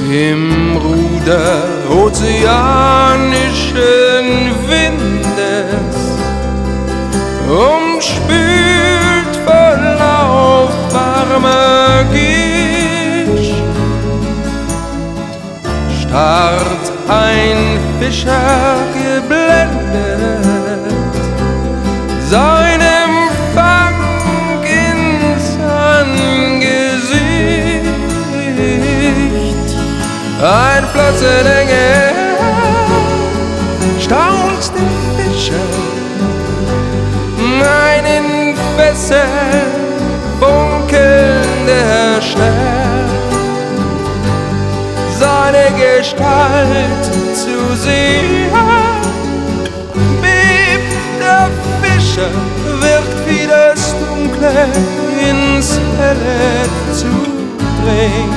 Im Ruder ozeanischen Windes, umspült voll auf warmer Gischt, starrt ein Fischer geblendet, seinem Fang ins Angesicht. Ein Flossenengel staunt der Fischer, ein in Fässern funkelnder Stern, seine Gestalt zu sehen, bebt der Fischer, wirkt wie das Dunkle ins Helle zu drehen.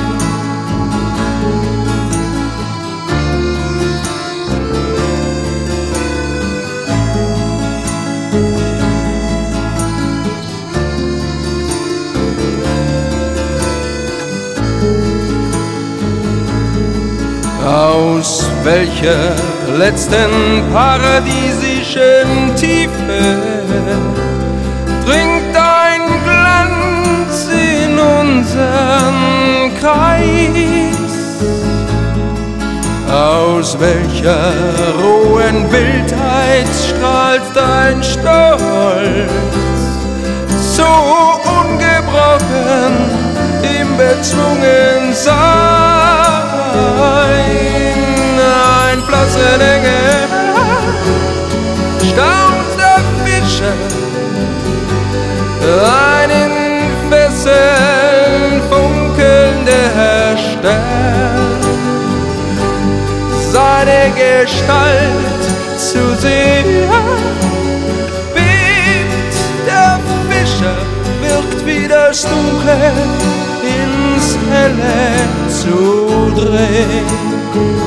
Aus welcher letzten paradiesischen Tiefe dringt ein Glanz in unseren Kreis? Aus welcher rohen Wildheit strahlt dein Stolz, so ungebrochen im Bezwungensein? Ein Flossenengel staunt der Fischer, ein in Fesseln funkelnder Stern, seine Gestalt zu sehen, bebt der Fischer, wirkt wie das Dunkle ins Helle zu drehen.